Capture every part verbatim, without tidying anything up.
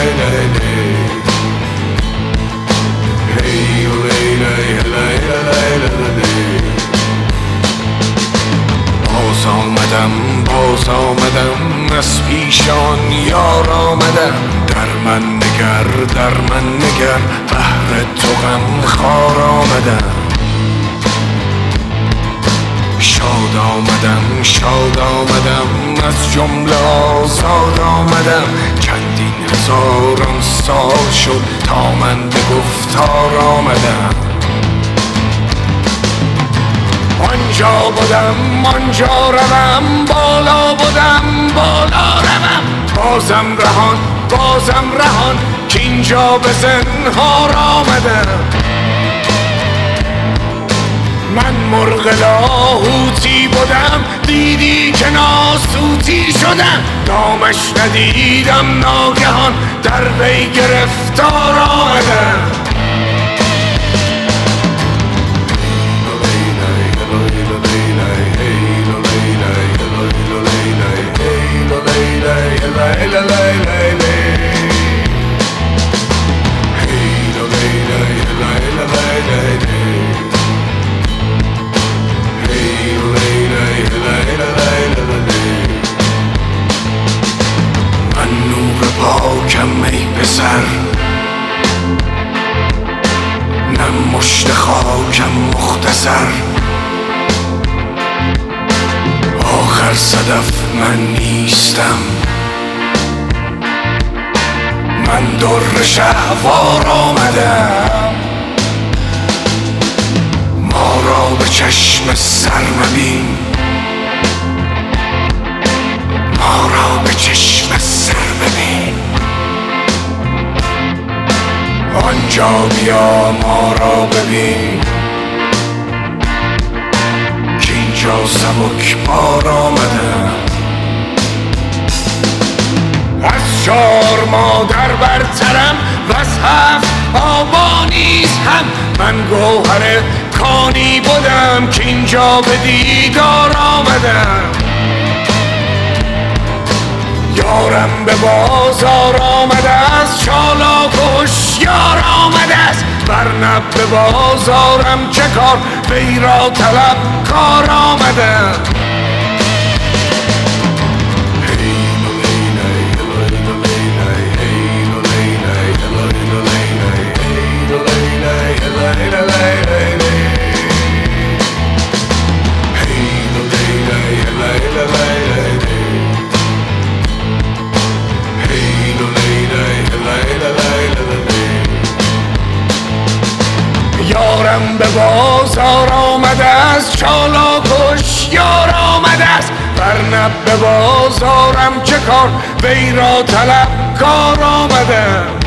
باز آمدم باز آمدم از پیشان یار آمدم، در من نگر در من نگر بهر تو غم خوار آمدم. شاد آمدم شاد آمدم از جمله آزاد آمدم، چندین هزاران سال شد تا من به گفتار آمدم. آنجا بودم آنجا روم، بالا بودم بالا روم، بازم رهان بازم رهان که اینجا به زنهار آمدم. من مرغ لاهوتی بودم دیدی که ناسوتی شدم، نامش ندیدم ناگهان در وی گرفتار آمدم. پاکم ای پسر، نه مشت خاکم مختصر، آخر صدف من نیستم، من در شهوار آمدم. ما را به چشم سر مبین، ما را به چشم سر ببین، آنجا بیا ما را ببین که اینجا سبک بار آمدم. از چار مادر برترم و از هفت آبا نیز هم، من گوهر کانی بودم که اینجا به دیدار آمدم. یارم به بازار آمده است، چالاک و هوشیار آمده است، ورنه به بازارم چه کار، وی را طلب کار آمده. یارم به بازار آمده است، چالاک و هوشیار آمده است، ورنه به بازارم چه کار، وی را طلب کار آمده.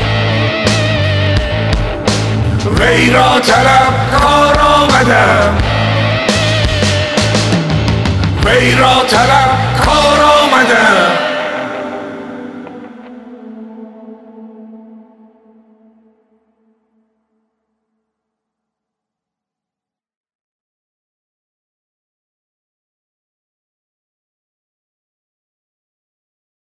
وی را طلب کار آمده، وی را طلب کار آمده.